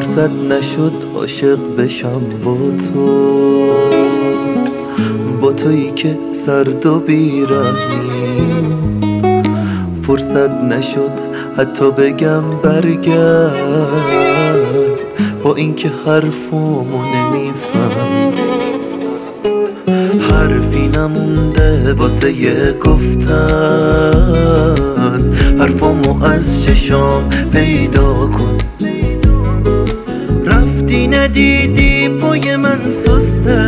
فرصت نشد عاشق بشم با تویی که سرد و بیرحمی. فرصت نشد حتی بگم برگرد، با اینکه حرفامو نمیفهمی. حرفی نمونده واسه گفتن، حرفامو از چشام پیدا کن. رفتی ندیدی پای من سسته،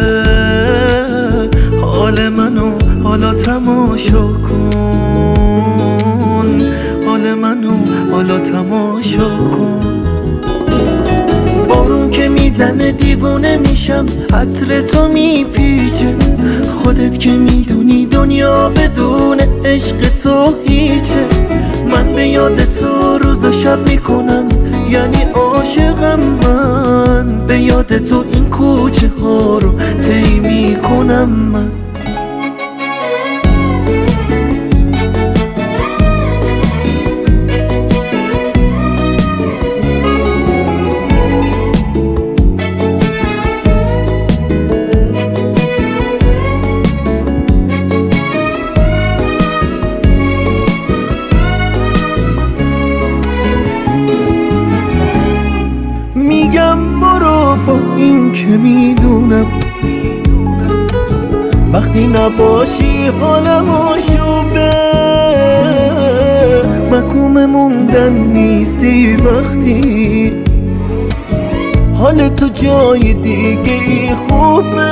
حال منو حالا تماشا کن. حال منو حالا تماشا کن. بارون که میزنه دیوونه میشم، عطر تو میپیچه. خودت که میدونی دنیا بدون عشق تو هیچه. من به یاد تو روز و شب میکنم، یعنی عاشقم. من به یاد تو این کوچه ها رو طی میکنم. من میگم برو با این که میدونم وقتی نباشی حالم آشوبه. محکوم موندن نیستی وقتی حال تو جای دیگه خوبه.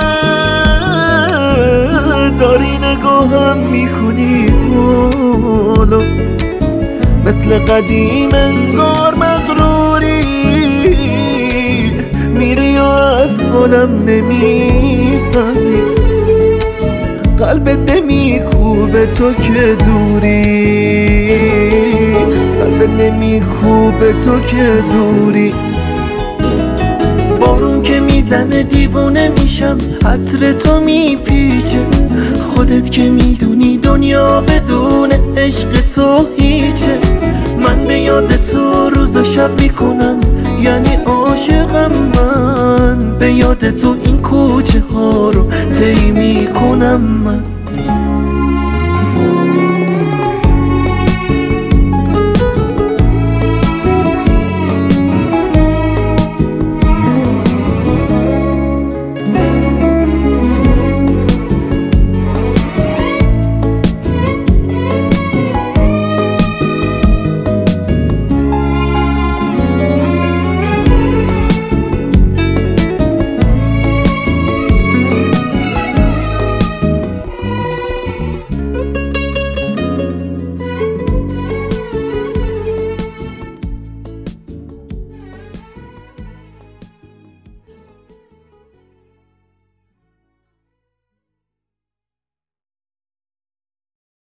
داری نگاهم میکنی حالا مثل قدیم انگار مغروری. میری و از حالم نمیفهمی، قلبت نمیخوبه تو که دوری. قلبت نمیخوبه تو که دوری. بارون که میزنه دیوونه میشم، عطر تو میپیچه. خودت که میدونی دنیا بدون عشق تو هیچه. من به یاد تو روز و شب میکنم، یعنی عاشقم. من به یاد تو این کوچه ها رو طی میکنم. من